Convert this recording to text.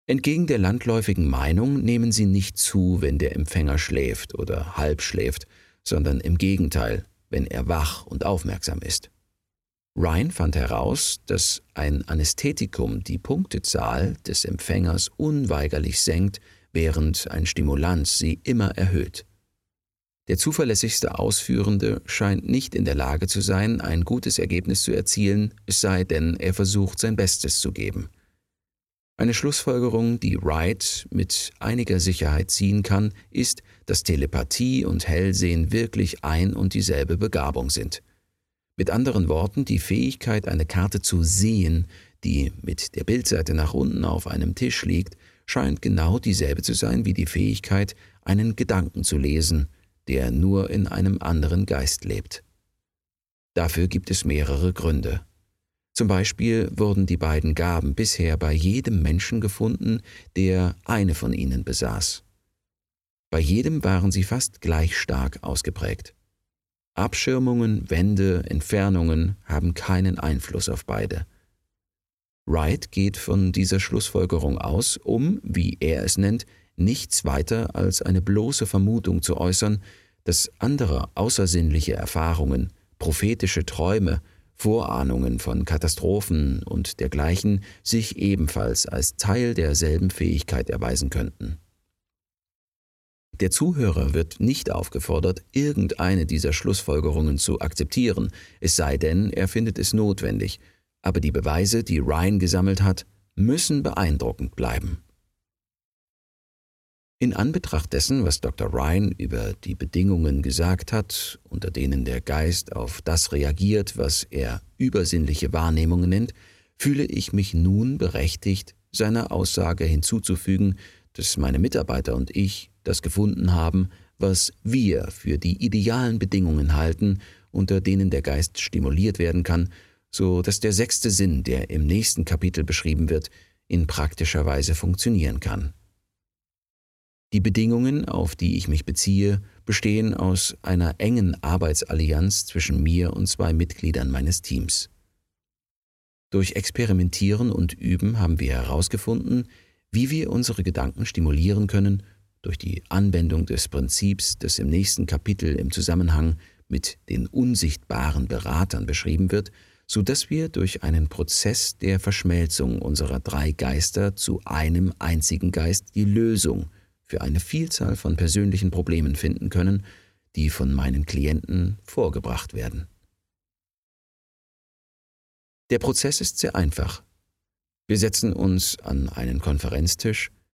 Entgegen der landläufigen Meinung nehmen sie nicht zu, wenn der Empfänger schläft oder halb schläft, sondern im Gegenteil, wenn er wach und aufmerksam ist. Ryan fand heraus, dass ein Anästhetikum die Punktezahl des Empfängers unweigerlich senkt, während ein Stimulanz sie immer erhöht. Der zuverlässigste Ausführende scheint nicht in der Lage zu sein, ein gutes Ergebnis zu erzielen, es sei denn, er versucht, sein Bestes zu geben. Eine Schlussfolgerung, die Wright mit einiger Sicherheit ziehen kann, ist, dass Telepathie und Hellsehen wirklich ein und dieselbe Begabung sind. Mit anderen Worten, die Fähigkeit, eine Karte zu sehen, die mit der Bildseite nach unten auf einem Tisch liegt, scheint genau dieselbe zu sein wie die Fähigkeit, einen Gedanken zu lesen, der nur in einem anderen Geist lebt. Dafür gibt es mehrere Gründe. Zum Beispiel wurden die beiden Gaben bisher bei jedem Menschen gefunden, der eine von ihnen besaß. Bei jedem waren sie fast gleich stark ausgeprägt. Abschirmungen, Wände, Entfernungen haben keinen Einfluss auf beide. Wright geht von dieser Schlussfolgerung aus, um, wie er es nennt, nichts weiter als eine bloße Vermutung zu äußern, dass andere außersinnliche Erfahrungen, prophetische Träume, Vorahnungen von Katastrophen und dergleichen sich ebenfalls als Teil derselben Fähigkeit erweisen könnten. Der Zuhörer wird nicht aufgefordert, irgendeine dieser Schlussfolgerungen zu akzeptieren, es sei denn, er findet es notwendig, aber die Beweise, die Ryan gesammelt hat, müssen beeindruckend bleiben. In Anbetracht dessen, was Dr. Ryan über die Bedingungen gesagt hat, unter denen der Geist auf das reagiert, was er übersinnliche Wahrnehmungen nennt, fühle ich mich nun berechtigt, seiner Aussage hinzuzufügen, dass meine Mitarbeiter und ich das gefunden haben, was wir für die idealen Bedingungen halten, unter denen der Geist stimuliert werden kann, so dass der 6. Sinn, der im nächsten Kapitel beschrieben wird, in praktischer Weise funktionieren kann. Die Bedingungen, auf die ich mich beziehe, bestehen aus einer engen Arbeitsallianz zwischen mir und 2 Mitgliedern meines Teams. Durch Experimentieren und Üben haben wir herausgefunden, wie wir unsere Gedanken stimulieren können, durch die Anwendung des Prinzips, das im nächsten Kapitel im Zusammenhang mit den unsichtbaren Beratern beschrieben wird, so dass wir durch einen Prozess der Verschmelzung unserer 3 Geister zu einem einzigen Geist die Lösung für eine Vielzahl von persönlichen Problemen finden können, die von meinen Klienten vorgebracht werden. Der Prozess ist sehr einfach. Wir setzen uns an einen Konferenztisch,